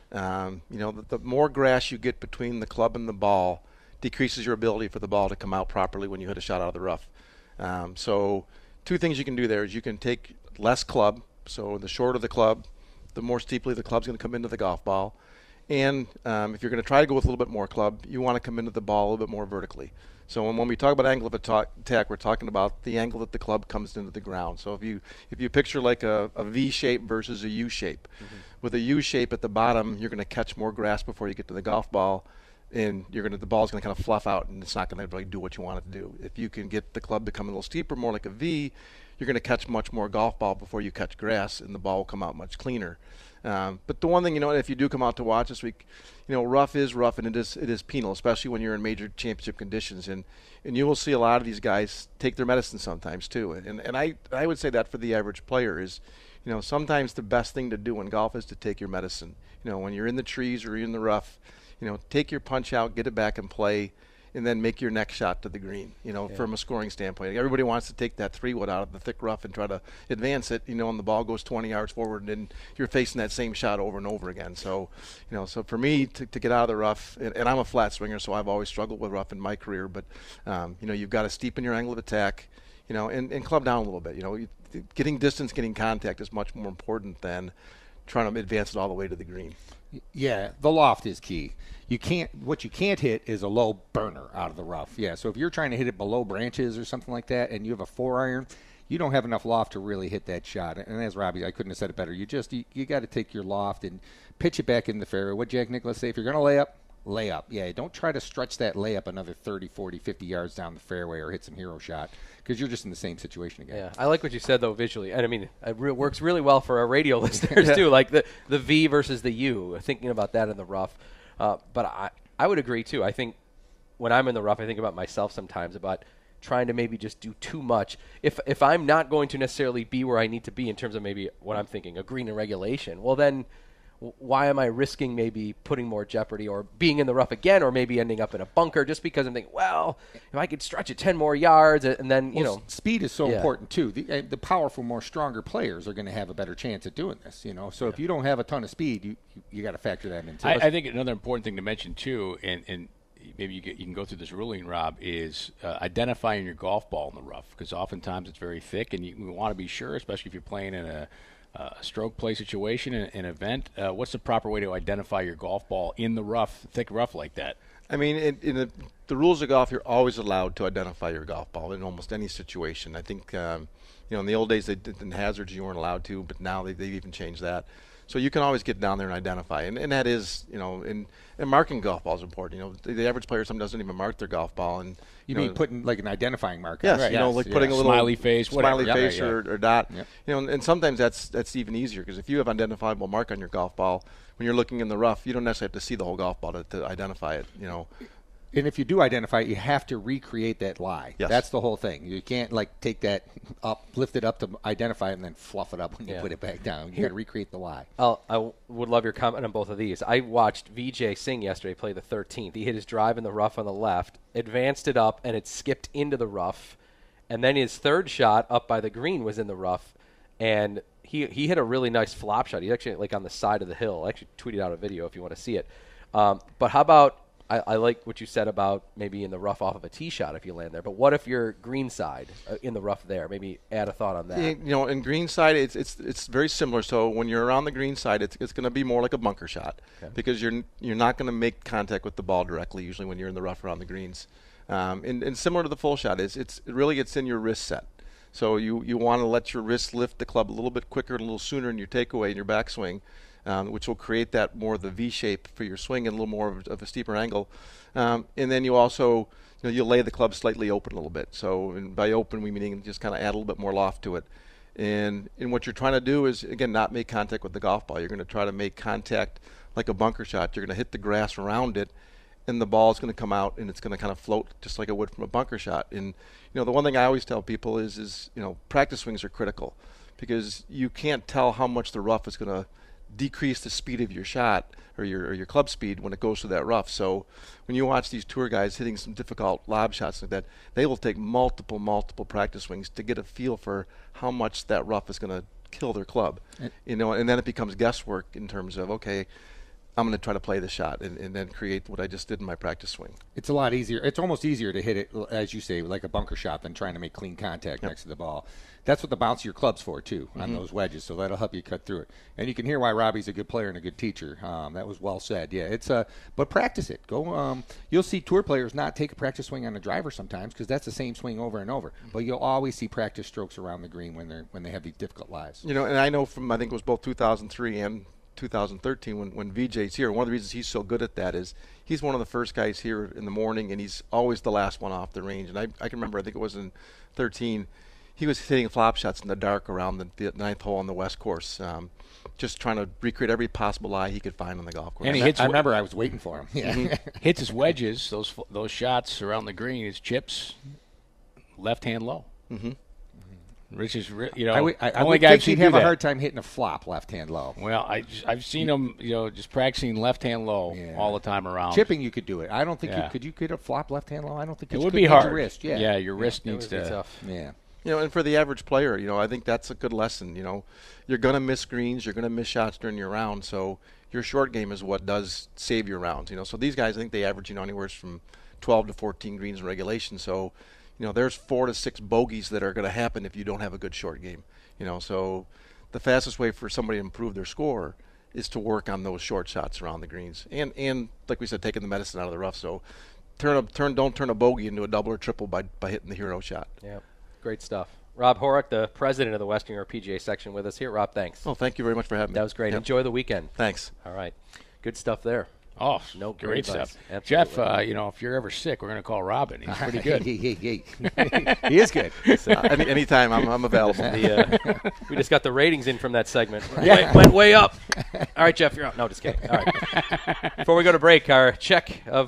Um, you know, the, the more grass you get between the club and the ball decreases your ability for the ball to come out properly when you hit a shot out of the rough. Um, so two things you can do there is you can take less club. So the shorter the club, the more steeply the club's going to come into the golf ball. And um, if you're going to try to go with a little bit more club, you want to come into the ball a little bit more vertically. So when, when we talk about angle of attack, we're talking about the angle that the club comes into the ground. So if you if you picture like a, a V shape versus a U shape, mm-hmm. with a U shape at the bottom, you're going to catch more grass before you get to the golf ball, and you're going to the ball's going to kind of fluff out, and it's not going to really do what you want it to do. If you can get the club to come a little steeper, more like a V, you're going to catch much more golf ball before you catch grass, and the ball will come out much cleaner. Um, but the one thing, you know, if you do come out to watch this week, you know, rough is rough, and it is it is penal, especially when you're in major championship conditions. And, and you will see a lot of these guys take their medicine sometimes too. And and I, I would say that for the average player is, you know, sometimes the best thing to do in golf is to take your medicine. You know, when you're in the trees or you're in the rough, you know, take your punch out, get it back and play, and then make your next shot to the green, you know, yeah. from a scoring standpoint. Everybody wants to take that three-wood out of the thick rough and try to advance it, you know, and the ball goes twenty yards forward, and then you're facing that same shot over and over again. So, you know, so for me to, to get out of the rough, and, and I'm a flat swinger, so I've always struggled with rough in my career, but, um, you know, you've got to steepen your angle of attack, you know, and, and club down a little bit. You know, you, getting distance, getting contact is much more important than trying to advance it all the way to the green. Yeah, the loft is key. You can't. What you can't hit is a low burner out of the rough. Yeah, so if you're trying to hit it below branches or something like that, and you have a four iron, you don't have enough loft to really hit that shot. And as Robbie, I couldn't have said it better. You just you, you got to take your loft and pitch it back in the fairway. What Jack Nicklaus say? If you're going to lay up, lay up. Yeah, don't try to stretch that layup another thirty, forty, fifty yards down the fairway or hit some hero shot, because you're just in the same situation again. Yeah, I like what you said, though, visually. And, I mean, it re- works really well for our radio listeners, too, like the, the V versus the U, thinking about that in the rough. Uh, but I, I would agree, too. I think when I'm in the rough, I think about myself sometimes, about trying to maybe just do too much. If if I'm not going to necessarily be where I need to be in terms of maybe what I'm thinking, a green and regulation, well, then – why am I risking maybe putting more jeopardy or being in the rough again, or maybe ending up in a bunker just because I'm thinking, well, if I could stretch it ten more yards and then, you well, know. Speed is so yeah. important, too. The, uh, the powerful, more stronger players are going to have a better chance at doing this, you know. So yeah. if you don't have a ton of speed, you you, you got to factor that in, too. I, I think another important thing to mention, too, and, and maybe you, get, you can go through this ruling, Rob, is uh, identifying your golf ball in the rough, because oftentimes it's very thick, and you, you want to be sure, especially if you're playing in a – Uh, a stroke play situation, an, an event. Uh, what's the proper way to identify your golf ball in the rough, thick rough like that? I mean, in, in the, the rules of golf, you're always allowed to identify your golf ball in almost any situation. I think, um, you know, in the old days, they did in hazards you weren't allowed to, but now they, they've even changed that. So you can always get down there and identify, and, and that is, you know, and, and marking golf balls is important. You know, the, the average player sometimes doesn't even mark their golf ball, and you, you know, mean putting like an identifying marker? Yes, right. you know, yes, like yes. putting a little smiley face, smiley whatever. face yeah, or, yeah. or dot. Yep. You know, and, and sometimes that's that's even easier, because if you have an identifiable mark on your golf ball, when you're looking in the rough, you don't necessarily have to see the whole golf ball to, to identify it. You know. And if you do identify it, you have to recreate that lie. Yes. That's the whole thing. You can't, like, take that up, lift it up to identify it, and then fluff it up when you yeah. put it back down. You got to recreate the lie. I'll, I w- would love your comment on both of these. I watched Vijay Singh yesterday play the thirteenth. He hit his drive in the rough on the left, advanced it up, and it skipped into the rough. And then his third shot up by the green was in the rough, and he he hit a really nice flop shot. He actually, like, on the side of the hill. I actually tweeted out a video if you want to see it. Um, but how about I, I like what you said about maybe in the rough off of a tee shot if you land there. But what if you're green side uh, in the rough there? Maybe add a thought on that. You know, in green side, it's it's it's very similar. So when you're around the green side, it's it's going to be more like a bunker shot, okay. because you're you're not going to make contact with the ball directly usually when you're in the rough around the greens. Um, and, and similar to the full shot, is it's it really gets in your wrist set. So you, you want to let your wrist lift the club a little bit quicker and a little sooner in your takeaway and your backswing, um, which will create that more of the V shape for your swing and a little more of, of a steeper angle. Um, and then you also, you know, you'll lay the club slightly open a little bit. So and by open, we meaning just kind of add a little bit more loft to it. And and what you're trying to do is, again, not make contact with the golf ball. You're going to try to make contact like a bunker shot. You're going to hit the grass around it, and the ball is going to come out, and it's going to kind of float just like it would from a bunker shot. And, you know, the one thing I always tell people is, is you know, practice swings are critical because you can't tell how much the rough is going to decrease the speed of your shot or your or your club speed when it goes through that rough. So when you watch these tour guys hitting some difficult lob shots like that, they will take multiple, multiple practice swings to get a feel for how much that rough is going to kill their club. And, you know, and then it becomes guesswork in terms of, okay, I'm going to try to play the shot and, and then create what I just did in my practice swing. It's a lot easier. It's almost easier to hit it, as you say, like a bunker shot than trying to make clean contact yep. next to the ball. That's what the bounce of your club's for, too, on mm-hmm. those wedges, so that'll help you cut through it. And you can hear why Robbie's a good player and a good teacher. Um, that was well said. Yeah, it's a, but practice it. Go. Um, you'll see tour players not take a practice swing on a driver sometimes because that's the same swing over and over. But you'll always see practice strokes around the green when they're when they have these difficult lies. You know, and I know from, I think it was both two thousand three and two thousand thirteen when, when V J's here. One of the reasons he's so good at that is he's one of the first guys here in the morning, and he's always the last one off the range. And I, I can remember, I think it was in thirteen, he was hitting flop shots in the dark around the, the ninth hole on the West course, um, just trying to recreate every possible lie he could find on the golf course. And he hits I remember I was waiting for him. Yeah. Mm-hmm. Hits his wedges, those those shots around the green, his chips, left hand low. Mm-hmm. Rich is, you know, I would, I, I only would guy think he'd have that. a hard time hitting a flop left hand low. Well, I just, I've seen him, you know, just practicing left hand low yeah. all the time around. Chipping, you could do it. I don't think yeah. you could. You could a flop left hand low. I don't think it you would could be hard. Your wrist. Yeah, yeah, your wrist yeah, needs to. Be tough. Yeah. You know, and for the average player, you know, I think that's a good lesson. You know, you're going to miss greens, you're going to miss shots during your round, so your short game is what does save your rounds. You know, so these guys, I think they average, you know, anywhere from twelve to fourteen greens in regulation. So, you know, there's four to six bogeys that are going to happen if you don't have a good short game. You know, so the fastest way for somebody to improve their score is to work on those short shots around the greens, and and like we said, taking the medicine out of the rough. So, turn a turn, don't turn a bogey into a double or triple by by hitting the hero shot. Yeah. Great stuff. Rob Horrock, the president of the Western New York P G A section, with us here. Rob, thanks. Oh, thank you very much for having me. That was great. Yep. Enjoy the weekend. Thanks. All right. Good stuff there. Oh, no great, great stuff. Absolutely. Jeff, uh, you know, if you're ever sick, we're going to call Robin. He's pretty good. he, he, he, he is good. So, uh, any anytime, I'm, I'm available. The, uh, we just got the ratings in from that segment. Yeah. Went, went way up. All right, Jeff, you're out. No, just kidding. All right. Before we go to break, our check of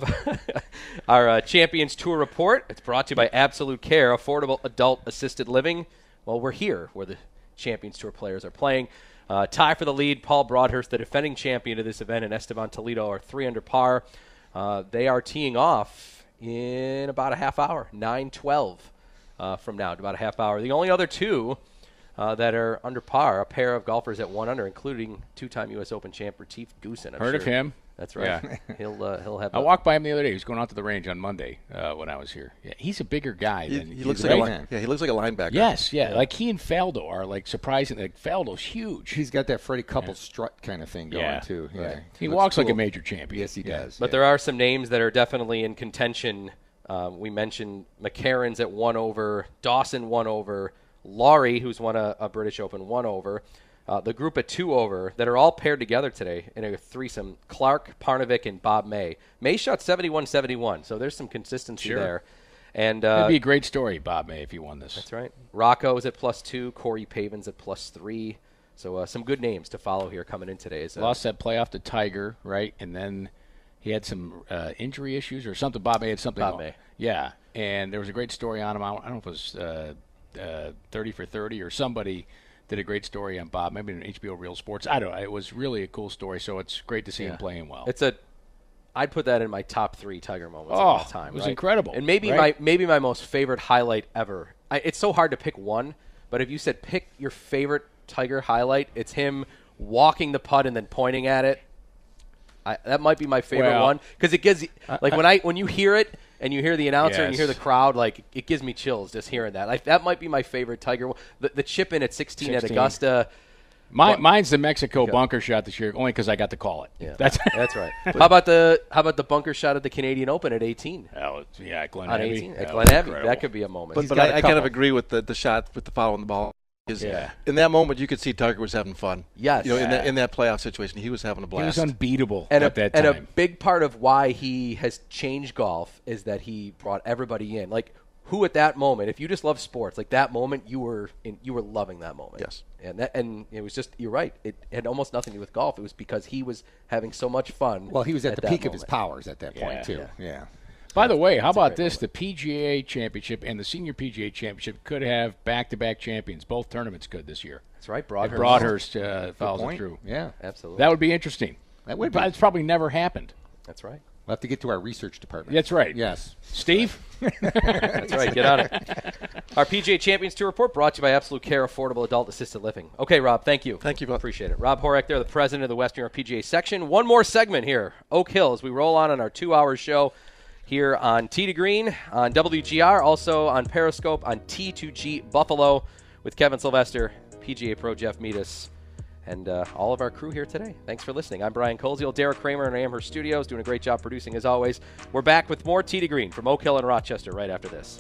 our uh, Champions Tour report. It's brought to you by Absolute Care, affordable adult assisted living. Well, we're here where the Champions Tour players are playing. Uh, tie for the lead. Paul Broadhurst, the defending champion of this event, and Esteban Toledo are three under par. Uh, they are teeing off in about a half hour, nine twelve uh, from now, about a half hour. The only other two uh, that are under par, a pair of golfers at one under, including two-time U S Open champ Retief Goosen. I'm Heard sure. of him. That's right. Yeah. he'll uh, he'll have. I walked by him the other day. He was going out to the range on Monday uh, when I was here. Yeah, he's a bigger guy he, than he looks like a li- yeah. He looks like a linebacker. Yes, yeah. yeah. Like he and Faldo are like surprising. Like Faldo's huge. He's got that Freddie Couples yeah. strut kind of thing going yeah. too. Yeah, right. He, he walks cool. like a major champion. Yes, he yeah. does. But yeah. there are some names that are definitely in contention. Um, we mentioned McCarron's at one over, Dawson one over, Laurie, who's won a, a British Open, one over. Uh, the group at two over that are all paired together today in a threesome, Clark, Parnevik, and Bob May. May shot seventy-one seventy-one, so there's some consistency sure. there. And uh, That'd be a great story, Bob May, if he won this. That's right. Rocco's at plus two, Corey Pavin's at plus three. So uh, some good names to follow here coming in today. Uh, Lost that playoff to Tiger, right? And then he had some uh, injury issues or something. Bob May had something. Bob May. Yeah, and there was a great story on him. I don't know if it was uh, uh, thirty for thirty or somebody did a great story on Bob, maybe on H B O Real Sports. I don't know. It was really a cool story, so it's great to see yeah. him playing well. It's a, I'd put that in my top three Tiger moments oh, of all time. It was right? incredible. And maybe right? my maybe my most favorite highlight ever. I, it's so hard to pick one, but if you said pick your favorite Tiger highlight, it's him walking the putt and then pointing at it. I, that might be my favorite well, one because it gives like when I when you hear it and you hear the announcer yes. and you hear the crowd, like it gives me chills just hearing that. Like that might be my favorite Tiger one. The, the chip in at sixteen, sixteen at Augusta. My, mine's the Mexico bunker shot this year, only because I got to call it. Yeah, that's that's right. How about the How about the bunker shot at the Canadian Open at eighteen? Oh, yeah, at Glen on Heavy. eighteen, Yeah, at Glen Heavy. incredible. That could be a moment. But, but I, I kind of agree with the, the shot with the foul on the ball. Yeah. In that moment, you could see Tiger was having fun. Yes. You know, in Yeah. that in that playoff situation, he was having a blast. He was unbeatable and at a, that and time. a big part of why he has changed golf is that he brought everybody in. Like, who at that moment, if you just love sports, like that moment, you were in, you were loving that moment. Yes. And that, and it was just, you're right. It had almost nothing to do with golf. It was because he was having so much fun. Well, he was at, the that peak of his moment. powers at that point Yeah. too. Yeah. By the way, how That's a about great this? The P G A Championship and the Senior P G A Championship could have back-to-back champions. Both tournaments could this year. That's right. If Broadhurst. Broadhurst uh, follows it point. through. Yeah. Absolutely. That would be interesting. That would But be. It's probably never happened. That's right. We'll have to get to our research department. That's right. Yes. Steve? That's right. Get on it. Our P G A Champions Tour report brought to you by Absolute Care Affordable Adult Assisted Living. Okay, Rob, thank you. Thank you, Bob. Appreciate it. Rob Horak there, the president of the Western New York P G A section. One more segment here, Oak Hill, as we roll on on our two-hour show here on Tee to Green, on W G R, also on Periscope, on T two G Buffalo with Kevin Sylvester, P G A Pro Jeff Meadis, and uh, all of our crew here today. Thanks for listening. I'm Brian Koziel, Derek Kramer in Amherst Studios, doing a great job producing as always. We're back with more Tee to Green from Oak Hill and Rochester right after this.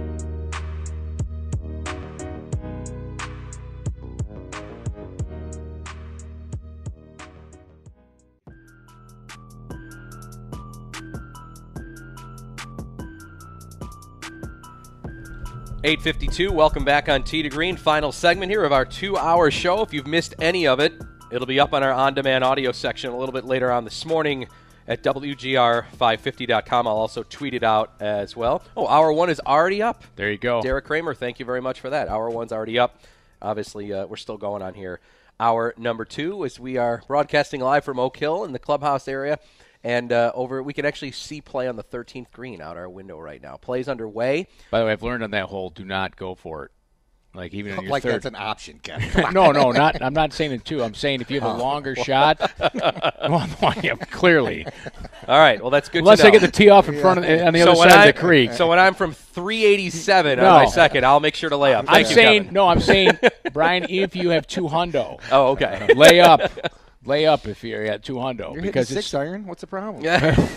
eight fifty-two, welcome back on Tee to Green. Final segment here of our two-hour show. If you've missed any of it, it'll be up on our on-demand audio section a little bit later on this morning at W G R five fifty dot com. I'll also tweet it out as well. Oh, hour one is already up. There you go. Derek Kramer, thank you very much for that. Hour one's already up. Obviously, uh, we're still going on here. Hour number two, as we are broadcasting live from Oak Hill in the clubhouse area. And uh, over, we can actually see play on the thirteenth green out our window right now. Play's underway. By the way, I've learned on that hole, do not go for it. Like even in your like third. that's an option, Kevin. no, no, not. I'm not saying it too. I'm saying if you have a longer shot, well, yeah, clearly. All right. Well, that's good. Unless to know. I get the tee off in front of on the so other when side I, of the creek. So when I'm from three eighty-seven No. on my second, I'll make sure to lay up. Thank I'm you, saying Kevin. no. I'm saying Brian, if you have two hundo. Oh, okay. Lay up, lay up if you're at two hundo You're because hitting it's six iron. What's the problem? Yeah.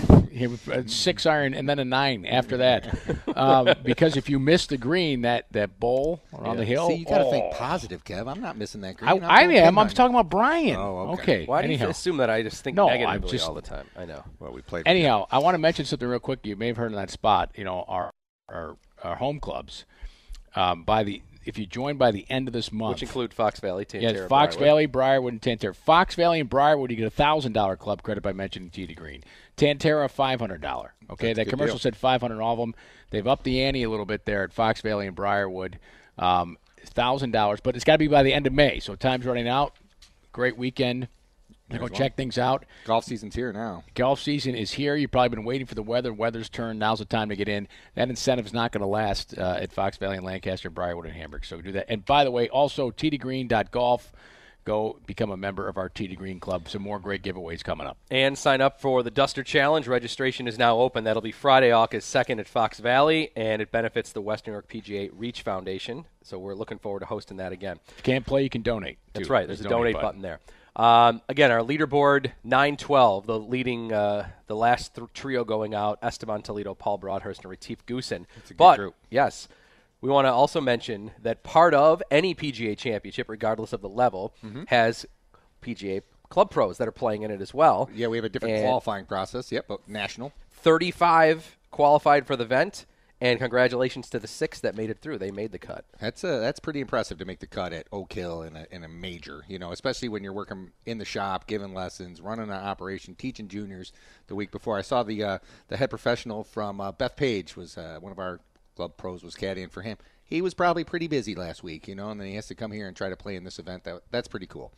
a six iron and then a nine after that. Um, because if you miss the green, that, that bowl around the hill. See, you got to oh. think positive, Kev. I'm not missing that green. I, I'm I going am. pin I'm nine. talking about Brian. Oh, okay. okay. Why do you Anyhow. assume that I just think No, I'm negatively just- all the time? I know. Well, we played. Anyhow, I want to mention something real quick. You may have heard in that spot. You know, our our, our home clubs. Um, by the if you join by the end of this month, Which include Fox Valley, Tantera, yes, Fox Briarwood. Valley, Briarwood, and Tantera. Fox Valley and Briarwood, you get a thousand dollar club credit by mentioning Tee to Green. Tantera, five hundred dollar. Okay, That's a that good commercial deal. said five hundred all of them. They've upped the ante a little bit there at Fox Valley and Briarwood. Um, thousand dollars, but it's got to be by the end of May. So time's running out. Great weekend. Go There's check one. things out. Golf season's here now. Golf season is here. You've probably been waiting for the weather. Weather's turned. Now's the time to get in. That incentive is not going to last uh, at Fox Valley and Lancaster, Briarwood, and Hamburg. So do that. And by the way, also tee to green dot golf. Go become a member of our Tee to Green Club. Some more great giveaways coming up. And sign up for the Duster Challenge. Registration is now open. That'll be Friday, August second at Fox Valley, and it benefits the Western New York P G A Reach Foundation. So we're looking forward to hosting that again. If you can't play, you can donate. That's too. right. There's, a donate, button. there. Um, again, our leaderboard, nine twelve, the leading, uh, the last th- trio going out, Esteban Toledo, Paul Broadhurst, and Retief Goosen. It's a good but, group. yes, we want to also mention that part of any P G A championship, regardless of the level, Mm-hmm. has P G A club pros that are playing in it as well. Yeah, we have a different And qualifying process. Yep, but national. thirty-five qualified for the event, and congratulations to the six that made it through. They made the cut. That's uh, that's pretty impressive to make the cut at Oak Hill in a, in a major, you know, especially when you're working in the shop, giving lessons, running an operation, teaching juniors. The week before, I saw the uh, the head professional from uh, Beth Page was uh, one of our club pros was caddying for him. He was probably pretty busy last week, you know, and then he has to come here and try to play in this event. That that's pretty cool.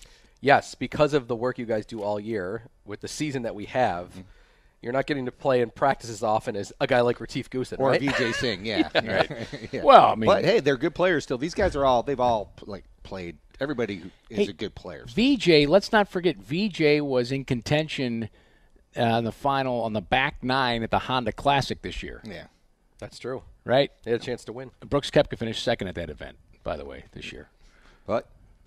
Yes, because of the work you guys do all year with the season that we have, Mm-hmm. you're not getting to play in practice as often as a guy like Retief Goosen, Or right? V J Singh, yeah. Right. Yeah. Well, I mean- but hey, they're good players still. These guys are all they've all like played. Everybody is Hey, a good player. V J, let's not forget, V J was in contention uh, in the final on the back nine at the Honda Classic this year. Yeah. That's true. Right? They had a chance to win. Brooks Koepka finished second at that event, by the way, this year. But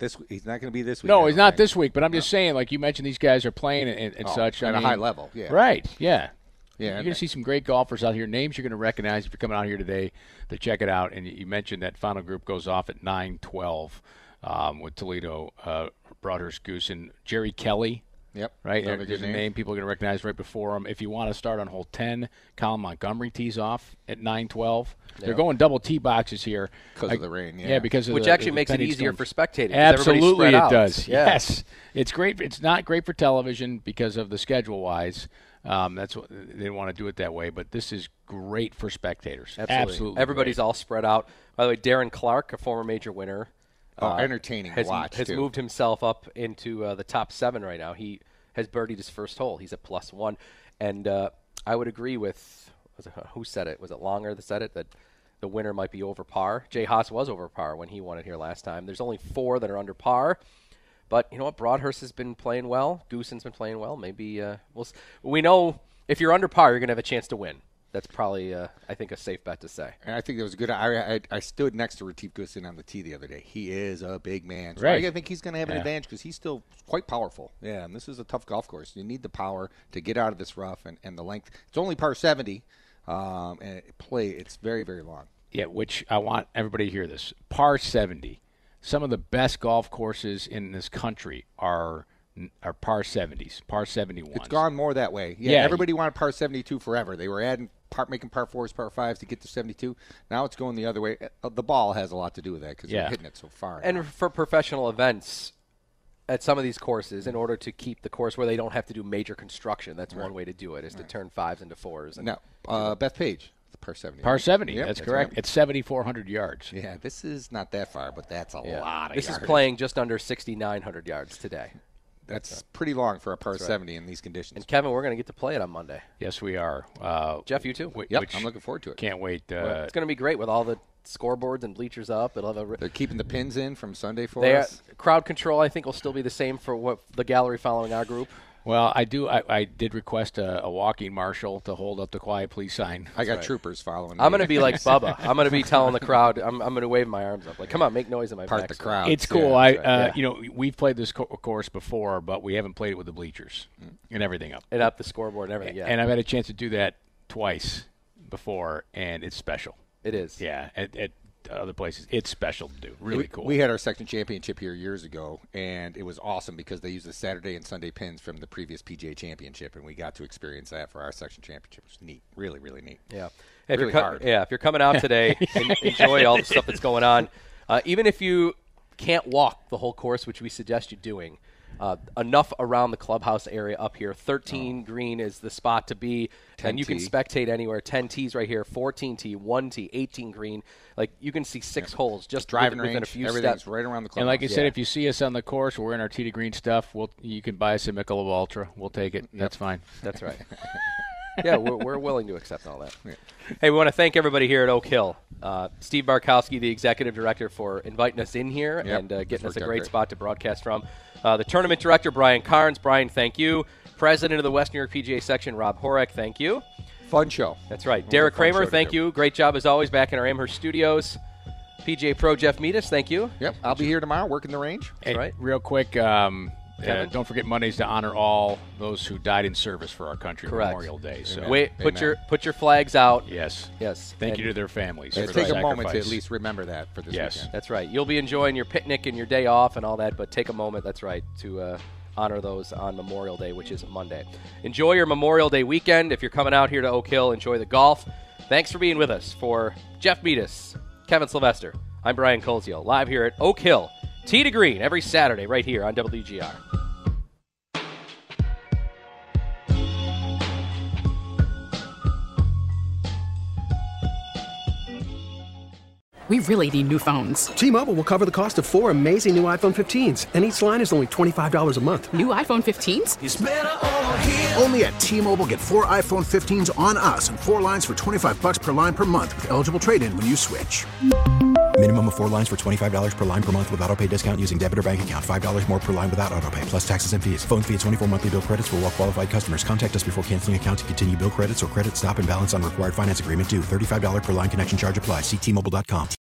this. He's not going to be this week. No, he's not think. this week. But I'm just no. saying, like you mentioned, these guys are playing and, and oh, such at I a mean, high level. Yeah. Right. Yeah. Yeah. You're going to see some great golfers out here. Names you're going to recognize if you're coming out here today to check it out. And you mentioned that final group goes off at nine twelve um, with Toledo, uh, Broadhurst, Goose, and Jerry Kelly. Yep. Right. There's a name. name people are going to recognize right before him. If you want to start on hole ten, Colin Montgomery tees off at nine twelve. Yep. They're going double tee boxes here because I, of the rain. Yeah, yeah because of which the, actually the makes it easier storms. for spectators. Absolutely, it out. does. Yeah. Yes, it's great. It's not great for television because of the schedule wise. Um, that's what they didn't want to do it that way, but this is great for spectators. Absolutely, Absolutely everybody's great. all spread out. By the way, Darren Clark, a former major winner, oh, uh, entertaining has, to watch. Has too. moved himself up into uh, the top seven right now. He has birdied his first hole. He's at plus one, and uh, I would agree with was it, who said it? Was it Longer that said it that the winner might be over par? Jay Haas was over par when he won it here last time. There's only four that are under par. But you know what? Broadhurst has been playing well. Goossen's been playing well. Maybe uh, we'll. S- we know if you're under par, you're going to have a chance to win. That's probably, uh, I think, a safe bet to say. And I think that was good. I, I, I stood next to Retief Goosen on the tee the other day. He is a big man. So right. I think he's going to have an yeah. advantage because he's still quite powerful. Yeah, and this is a tough golf course. You need the power to get out of this rough and, and the length. It's only par seventy, um, and it play. It's very, very long. Yeah, which I want everybody to hear this. Par seventy. Some of the best golf courses in this country are are par seventies, par seventy-ones. It's gone more that way. Yeah, yeah everybody wanted par seventy-two forever. They were adding par, making par fours, par fives to get to seventy-two. Now it's going the other way. The ball has a lot to do with that because yeah. they're hitting it so far. And now. for professional events, at some of these courses, in order to keep the course where they don't have to do major construction, that's right. one way to do it, is right. to turn fives into fours. And now, uh, Beth Page. Par seventy. Par seventy, yep, that's, that's correct. Right. It's seventy-four hundred yards. Yeah, this is not that far, but that's a yeah. lot of this yards. This is playing just under sixty-nine hundred yards today. That's so. pretty long for a par right. seventy in these conditions. And, Kevin, we're going to get to play it on Monday. Yes, we are. Uh, Jeff, you too? W- yep, I'm looking forward to it. Can't wait. Uh, well, it's going to be great with all the scoreboards and bleachers up. It'll have a. They're keeping the pins in from Sunday for they us. Are, crowd control, I think, will still be the same for what the gallery following our group. Well, I do. I, I did request a, a walking marshal to hold up the quiet please sign. I got right. troopers following. I'm going to be like Bubba. I'm going to be telling the crowd. I'm, I'm going to wave my arms up like, "Come on, make noise in my part back." the crowd. It's cool. Yeah, I, right. uh, yeah. you know, we've played this co- course before, but we haven't played it with the bleachers mm. and everything up and up the scoreboard and everything. Yeah. And I've had a chance to do that twice before, and it's special. It is. Yeah. At, at other places, it's special to do. Really we, cool. We had our section championship here years ago, and it was awesome because they used the Saturday and Sunday pins from the previous P G A championship, and we got to experience that for our section championship. It was neat. Really, really neat. Yeah. If really you're co- hard. Yeah. If you're coming out today, and enjoy all the stuff that's going on. Uh, even if you can't walk the whole course, which we suggest you doing, uh, enough around the clubhouse area up here. thirteen oh. green is the spot to be, and you can spectate anywhere. ten tees right here, fourteen tee, one tee, eighteen green. Like you can see six yeah. holes just driving within, range. within a few Everything's steps. right around the clubhouse. And like you yeah. said, if you see us on the course, we're in our tee to green stuff. We'll you can buy us a Michelob Ultra. We'll take it. Yep. That's fine. That's right. yeah, we're, we're willing to accept all that. Yeah. Hey, we want to thank everybody here at Oak Hill. Uh, Steve Barkowski, the executive director, for inviting us in here yep. and uh, getting us a great, great spot to broadcast from. Uh, the tournament director, Brian Carnes. Brian, thank you. President of the West New York P G A section, Rob Horek, thank you. Fun show. That's right. Derek Kramer, thank you. Great job as always back in our Amherst studios. P G A Pro Jeff Meadis, thank you. Yep, I'll be here tomorrow working the range. Hey, That's right. Real quick, um, uh, don't forget Mondays to honor all those who died in service for our country. Correct. Memorial Day. So Wait, put Amen. your put your flags out. Yes. Yes. Thank and you to their families. Yeah, for take the a moment to sacrifice. at least remember that for this yes. weekend. That's right. You'll be enjoying your picnic and your day off and all that, but take a moment, that's right, to uh, honor those on Memorial Day, which is Monday. Enjoy your Memorial Day weekend. If you're coming out here to Oak Hill, enjoy the golf. Thanks for being with us. For Jeff Meadis, Kevin Sylvester, I'm Brian Koziel, live here at Oak Hill, Tee to Green, every Saturday right here on W G R. We really need new phones. T-Mobile will cover the cost of four amazing new iPhone fifteens, and each line is only twenty-five dollars a month. New iPhone fifteens? It's better over here. Only at T-Mobile, get four iPhone fifteens on us and four lines for twenty-five bucks per line per month with eligible trade-in when you switch. Minimum of four lines for twenty-five dollars per line per month with autopay discount using debit or bank account. five dollars more per line without autopay, plus taxes and fees. Phone fee at twenty-four monthly bill credits for well-qualified customers. Contact us before canceling account to continue bill credits or credit stop and balance on required finance agreement due. thirty-five dollars per line connection charge applies. See T Mobile dot com.